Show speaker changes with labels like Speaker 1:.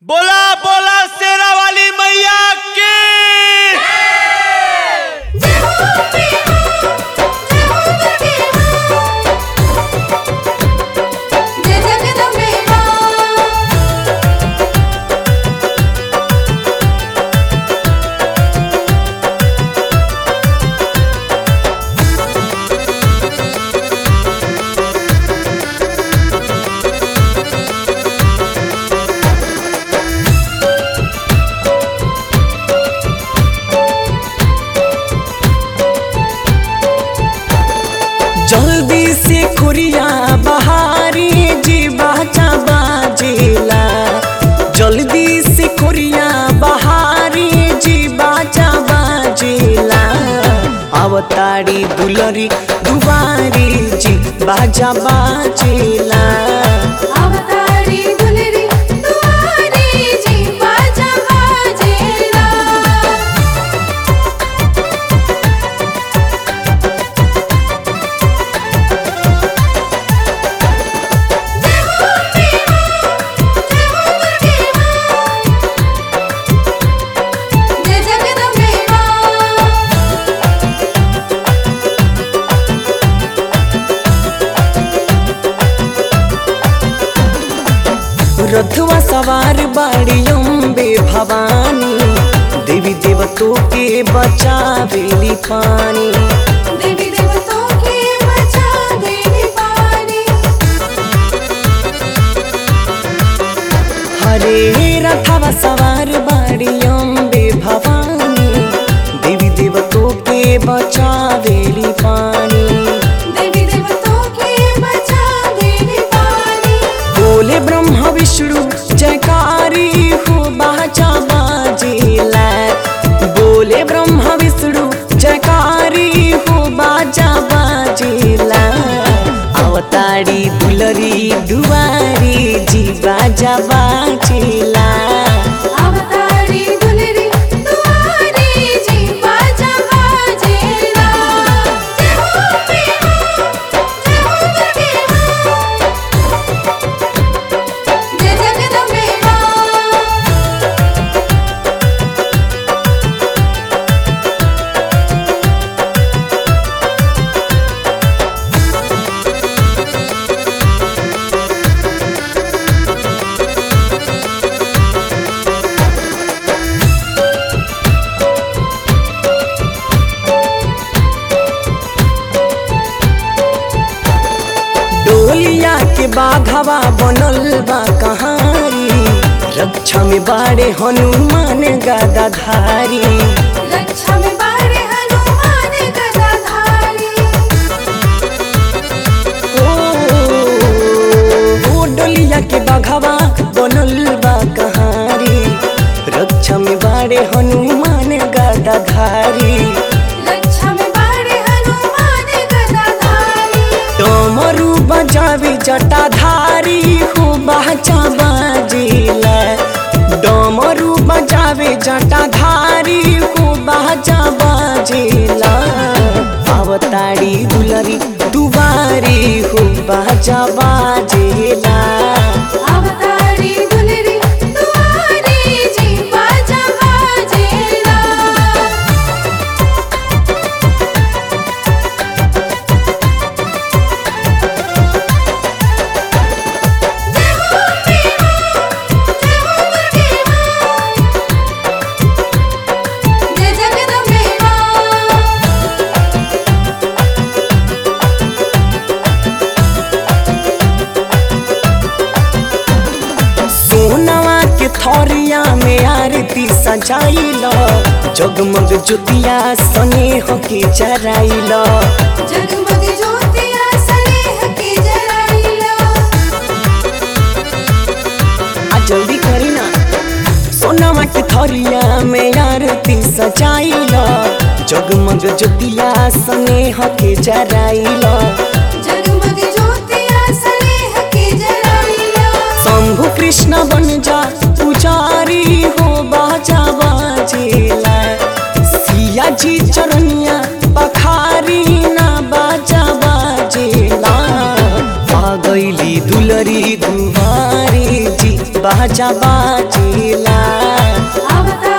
Speaker 1: बोला बोला शेरा वाली मैया की।
Speaker 2: जल्दी से खुरिया बहारी जी बाजा बाजेला। जल्दी से खुरिया बहारी जी बाजा बाजेला। अवतारी दुलरी दुबारी जी बाजा बाजेला।
Speaker 3: अवतारी दुलरी दुआरी जी बाजा बाजेला। जय जगदम्बे मां।
Speaker 2: रथवा सवार बाड़ी अम्बे भवानी। देवी देवतों के बचावेली पानी।
Speaker 3: देवी देवतों के बचा देवी पानी।
Speaker 2: हरे रथवा सवार बाड़ी अम्बे भवानी। देवी देवतों के बचावेली पानी।
Speaker 3: देवी देवतों के बचा देवी पानी।
Speaker 2: बोले ब्रह्मा विष्णु जयकारी हो बाजा बाजेला। बोले ब्रह्मा विष्णु जयकारी हो बाजा बाजेला। अवतारी दुलरी दुआरी जी बाजा बाजेला।
Speaker 3: अवतारी दुलरी दुआरी जी बाजा बाजेला। जय हो दुर्गे मां। जय जगदम्बे मां।
Speaker 2: डोलिया के बाघवा बनल बा कहानी। रक्षा में बाड़े हनुमान गदाधारी।
Speaker 3: रक्षा में बाड़े हनुमान गदाधारी।
Speaker 2: ओ डोलिया के बाघवा बनल बा कहानी। रक्षा में बाड़े हनुमान गदाधारी।
Speaker 3: रक्षा में बाड़े हनुमान गदाधारी।
Speaker 2: डमरू बजावे जटाधारी हो बाजा बाजेला। डमरू बजावे जटाधारी हो बाजा बाजेला। अवतारी दुलरी दुबारी हो बाजा बाजेला।
Speaker 3: अवतारी दुलरी दुआरी जी बाजा बाजेला। जय हो दुर्गे मां। जय जगदम्बे मां।
Speaker 2: सोनवा के थरिया में आरती सजाइल। जगमग ज्योतिया स्नेह के जराइल।
Speaker 3: जगमग ज्योतिया स्नेह के जराइला।
Speaker 2: आ जल्दी करी ना। सोनवा के थरिया में आरती सजाइल। जगमग ज्योतिया स्नेह के जराइल।
Speaker 3: जगमग ज्योतिया स्नेह के जराइला।
Speaker 2: शंभु कृष्ण बन जा पुजारी हो बाजा बाजेला। सिया जी चरनिया पखारी ना बाजा बाजेला। आ गईली दुलरी दुआरी जी बाजा बाजा बाजेला
Speaker 3: आवता